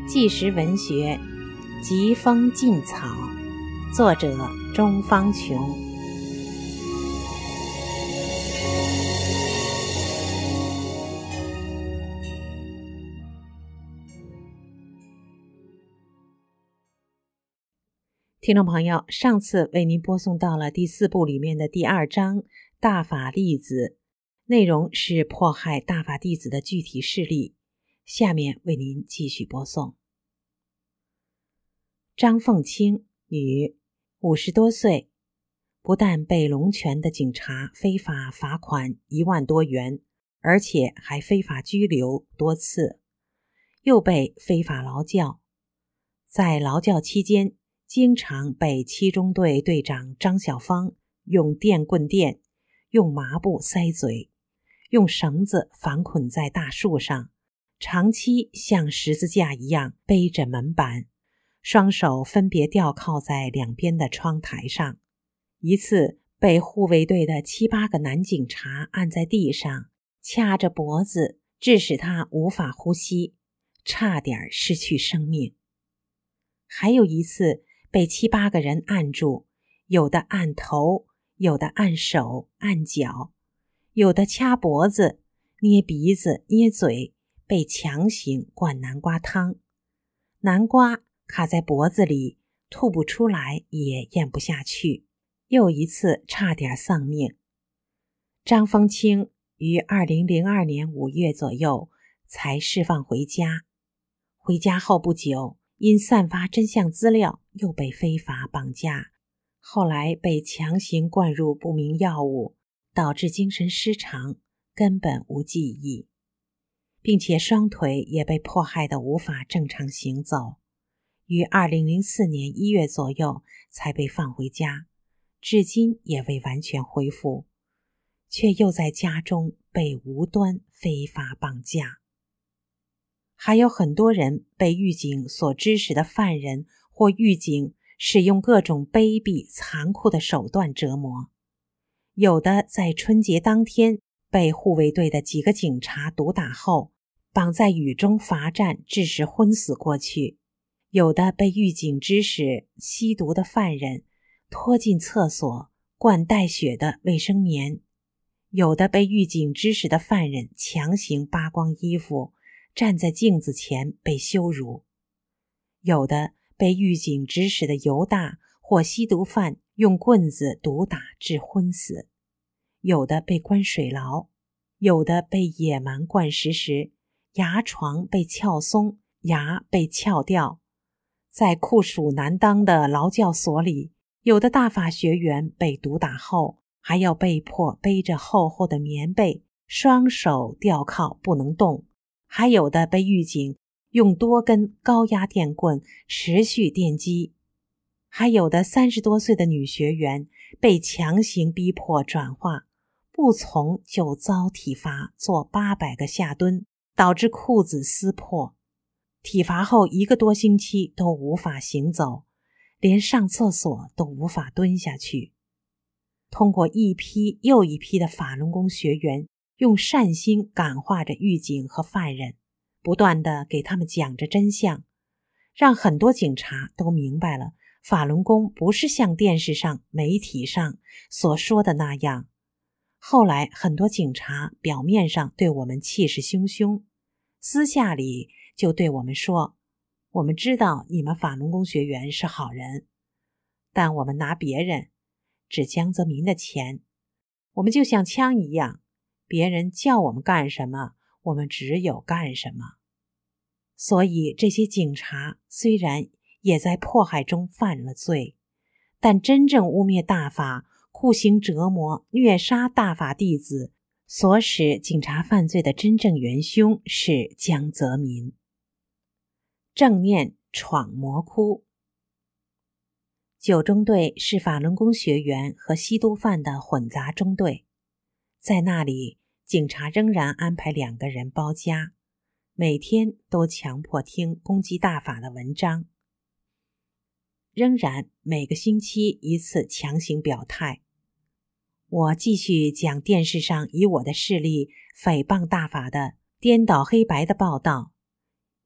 纪实文学《疾风劲草》，作者钟方琼。听众朋友，上次为您播送到了第4部里面的第2章大法弟子，内容是迫害大法弟子的具体事例，下面为您继续播送。张凤清，女，50多岁，不但被龙泉的警察非法罚款1万多元，而且还非法拘留多次，又被非法劳教。在劳教期间，经常被7中队队长张晓芳用电棍电，用麻布塞嘴，用绳子反捆在大树上，长期像十字架一样背着门板，双手分别吊靠在两边的窗台上。一次被护卫队的7、8个男警察按在地上，掐着脖子，致使他无法呼吸，差点失去生命。还有一次被7、8个人按住，有的按头，有的按手按脚，有的掐脖子，捏鼻子捏嘴，被强行灌南瓜汤。南瓜卡在脖子里，吐不出来也咽不下去，又一次差点丧命。张凤清于2002年5月左右才释放回家，回家后不久，因散发真相资料又被非法绑架，后来被强行灌入不明药物，导致精神失常，根本无记忆，并且双腿也被迫害得无法正常行走。于2004年1月左右才被放回家，至今也未完全恢复，却又在家中被无端非法绑架。还有很多人被狱警所指使的犯人或狱警使用各种卑鄙残酷的手段折磨，有的在春节当天被护卫队的几个警察毒打后，绑在雨中罚站，致使昏死过去，有的被狱警指使吸毒的犯人拖进厕所灌带血的卫生棉，有的被狱警指使的犯人强行扒光衣服，站在镜子前被羞辱，有的被狱警指使的犹大或吸毒犯用棍子毒打致昏死，有的被关水牢，有的被野蛮灌食时牙床被撬松，牙被撬掉。在酷暑难当的劳教所里，有的大法学员被毒打后还要被迫背着厚厚的棉被，双手吊靠不能动，还有的被狱警用多根高压电棍持续电击，还有的30多岁的女学员被强行逼迫转化，不从就遭体罚做800个下蹲，导致裤子撕破，体罚后1个多星期都无法行走，连上厕所都无法蹲下去。通过一批又一批的法轮功学员用善心感化着狱警和犯人，不断地给他们讲着真相，让很多警察都明白了法轮功不是像电视上媒体上所说的那样。后来很多警察表面上对我们气势汹汹，私下里就对我们说，我们知道你们法轮功学员是好人，但我们拿别人指江泽民的钱，我们就像枪一样，别人叫我们干什么，我们只有干什么。所以这些警察虽然也在迫害中犯了罪，但真正污蔑大法、酷刑折磨、虐杀大法弟子，所使警察犯罪的真正元凶是江泽民。正念闯魔窟。9中队是法轮功学员和吸毒犯的混杂中队，在那里警察仍然安排2个人包夹，每天都强迫听攻击大法的文章，仍然每个星期一次强行表态。我继续讲电视上以我的事例诽谤大法的颠倒黑白的报道，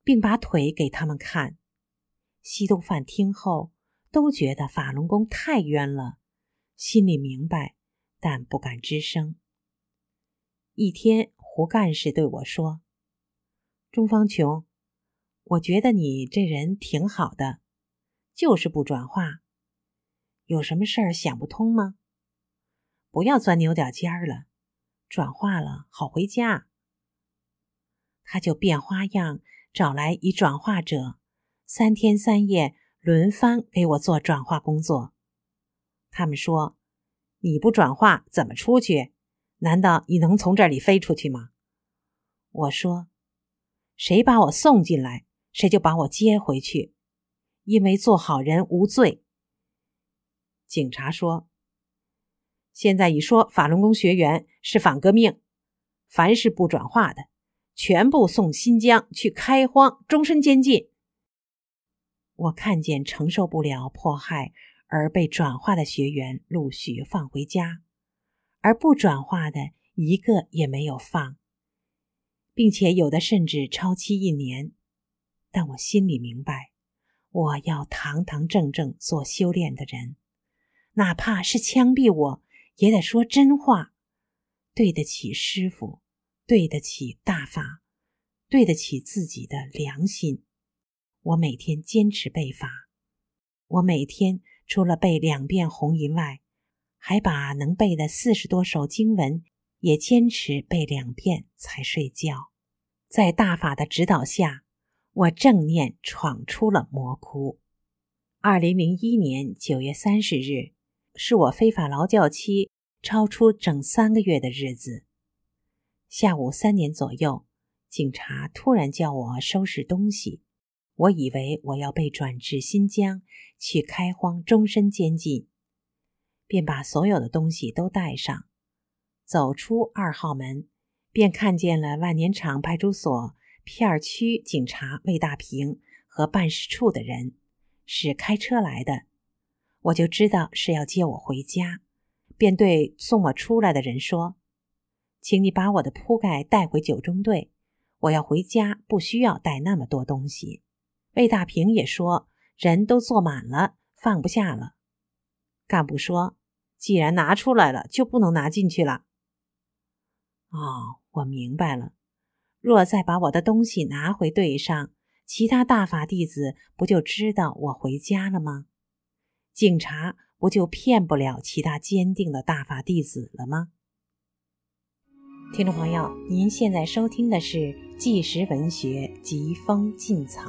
并把腿给他们看。西东范听后都觉得法轮功太冤了，心里明白，但不敢吱声。一天，胡干事对我说：“钟方琼，我觉得你这人挺好的，就是不转化，有什么事儿想不通吗？不要钻牛角尖了，转化了好回家。”他就变花样找来一转化者，3天3夜轮番给我做转化工作。他们说：“你不转化怎么出去？难道你能从这里飞出去吗？”我说：“谁把我送进来，谁就把我接回去，因为做好人无罪。”警察说：“现在已说法轮功学员是反革命，凡是不转化的，全部送新疆去开荒，终身监禁。”我看见承受不了迫害而被转化的学员陆续放回家，而不转化的一个也没有放，并且有的甚至超期1年。但我心里明白，我要堂堂正正做修炼的人，哪怕是枪毙我，也得说真话，对得起师父，对得起大法，对得起自己的良心。我每天坚持背法，我每天除了背2遍红银外，还把能背的40多首经文也坚持背2遍才睡觉。在大法的指导下，我正念闯出了魔窟。2001年9月30日，是我非法劳教期超出整3个月的日子。下午3点左右，警察突然叫我收拾东西，我以为我要被转至新疆去开荒终身监禁，便把所有的东西都带上。走出2号门，便看见了万年场派出所片区警察魏大平和办事处的人，是开车来的。我就知道是要接我回家，便对送我出来的人说：“请你把我的铺盖带回9中队，我要回家，不需要带那么多东西。”魏大平也说：“人都坐满了，放不下了。”干部说：“既然拿出来了，就不能拿进去了。”我明白了，若再把我的东西拿回队上，其他大法弟子不就知道我回家了吗？警察不就骗不了其他坚定的大法弟子了吗？听众朋友，您现在收听的是纪实文学疾风劲草，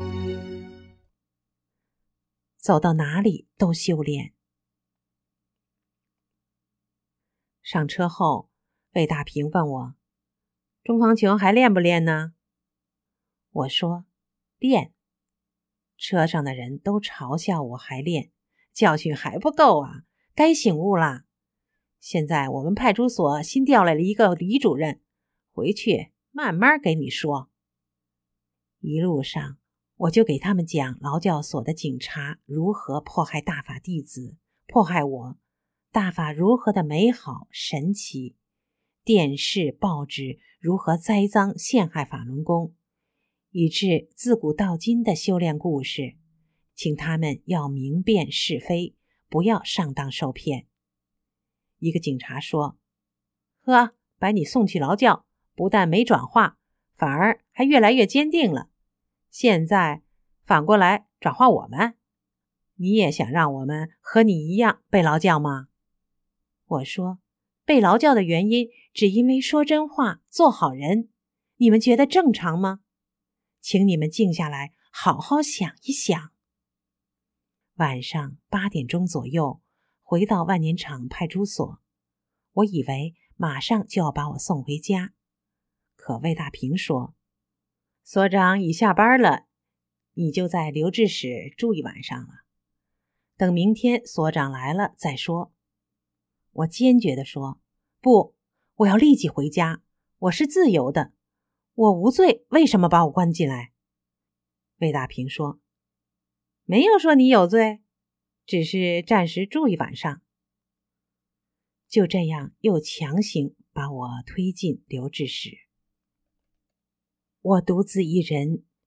走到哪里都修炼。上车后，魏大平问我：“钟方琼还练不练呢？”我说：“练。”车上的人都嘲笑我还练，教训还不够啊，该醒悟啦。现在我们派出所新调来了一个李主任，回去慢慢给你说。一路上我就给他们讲劳教所的警察如何迫害大法弟子，迫害我，大法如何的美好神奇，电视报纸如何栽赃陷害法轮功，以致自古到今的修炼故事，请他们要明辨是非，不要上当受骗。一个警察说：“呵，把你送去劳教，不但没转化，反而还越来越坚定了。现在反过来转化我们，你也想让我们和你一样被劳教吗？”我说：“被劳教的原因只因为说真话，做好人，你们觉得正常吗？请你们静下来，好好想一想。”晚上8点钟左右，回到万年场派出所，我以为马上就要把我送回家，可魏大平说：“所长已下班了，你就在留置室住一晚上了，等明天所长来了再说。”我坚决地说：“不，我要立即回家，我是自由的，我无罪，为什么把我关进来？”魏大平说：“没有说你有罪，只是暂时住一晚上。”就这样又强行把我推进留置室。我独自一人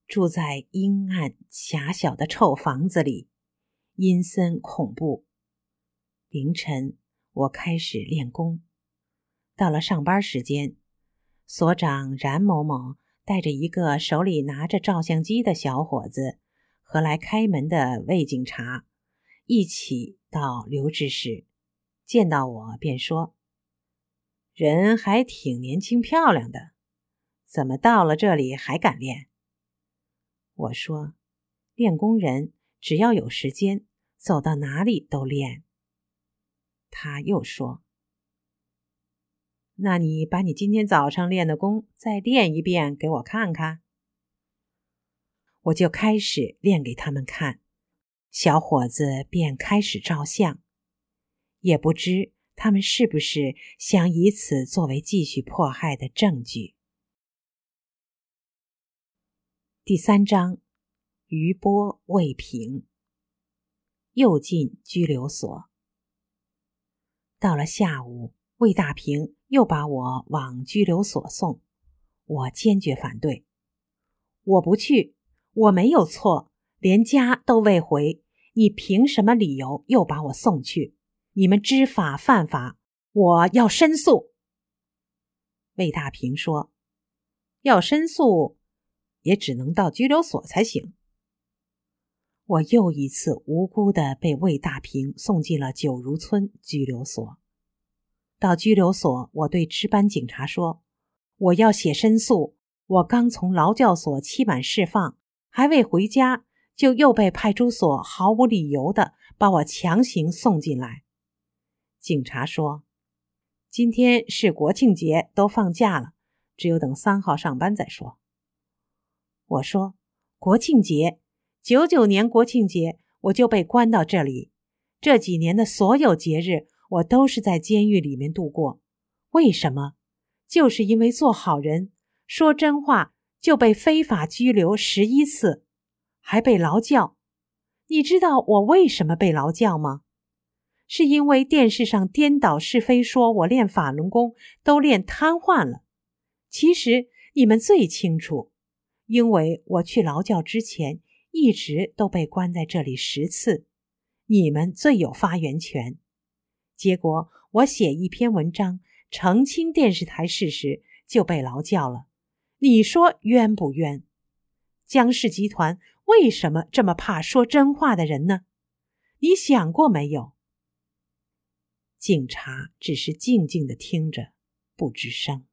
住在阴暗狭小的臭房子里，阴森恐怖。凌晨，我开始练功。到了上班时间，所长冉某某带着一个手里拿着照相机的小伙子和来开门的魏警察一起到留置室，见到我便说：“人还挺年轻漂亮的，怎么到了这里还敢练？”我说：“练功人只要有时间，走到哪里都练。”他又说：“那你把你今天早上练的功再练一遍给我看看。”我就开始练给他们看，小伙子便开始照相，也不知他们是不是想以此作为继续迫害的证据。第3章，余波未平。又进拘留所。到了下午，魏大平又把我往拘留所送，我坚决反对。我不去，我没有错，连家都未回，你凭什么理由又把我送去？你们知法犯法，我要申诉。魏大平说：“要申诉，也只能到拘留所才行。”我又一次无辜地被魏大平送进了九如村拘留所。到拘留所，我对值班警察说：“我要写申诉，我刚从劳教所期满释放，还未回家，就又被派出所毫无理由地把我强行送进来。”警察说：“今天是国庆节，都放假了，只有等3号上班再说。”我说：“国庆节，99年国庆节我就被关到这里，这几年的所有节日我都是在监狱里面度过，为什么？就是因为做好人，说真话就被非法拘留11次，还被劳教。你知道我为什么被劳教吗？是因为电视上颠倒是非，说我练法轮功都练瘫痪了。其实你们最清楚，因为我去劳教之前一直都被关在这里10次，你们最有发言权。结果我写一篇文章澄清电视台事实，就被劳教了。你说冤不冤？江氏集团为什么这么怕说真话的人呢？你想过没有？”警察只是静静地听着，不吱声。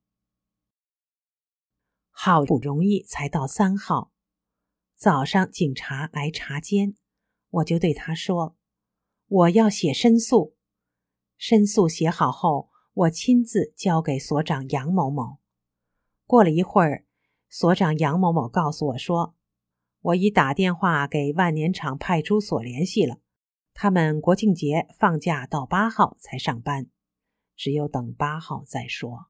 好不容易才到3号，早上警察来查监，我就对他说：“我要写申诉。”申诉写好后，我亲自交给所长杨某某。过了一会儿，所长杨某某告诉我说：“我已打电话给万年场派出所联系了，他们国庆节放假到8号才上班，只有等8号再说。”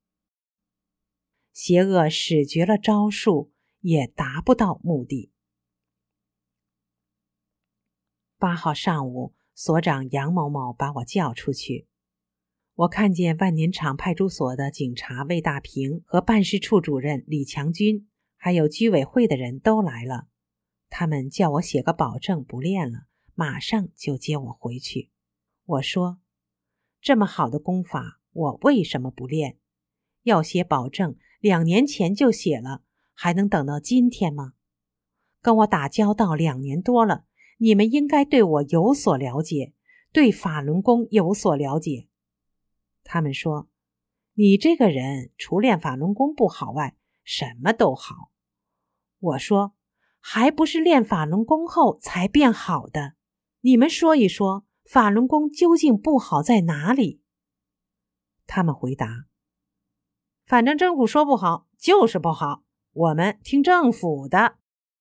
邪恶使绝了招数，也达不到目的。8号上午，所长杨某某把我叫出去，我看见万年场派出所的警察魏大平和办事处主任李强军，还有居委会的人都来了。他们叫我写个保证不练了，马上就接我回去。我说：“这么好的功法，我为什么不练？要写保证，2年前就写了，还能等到今天吗？跟我打交道2年多了，你们应该对我有所了解，对法轮功有所了解。”他们说：“你这个人除练法轮功不好外，什么都好。”我说：“还不是练法轮功后才变好的。你们说一说，法轮功究竟不好在哪里？”他们回答：“反正政府说不好就是不好，我们听政府的。”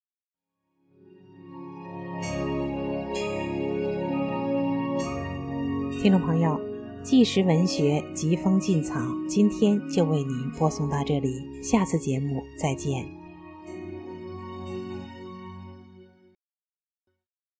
听众朋友，纪实文学疾风劲草今天就为您播送到这里，下次节目再见。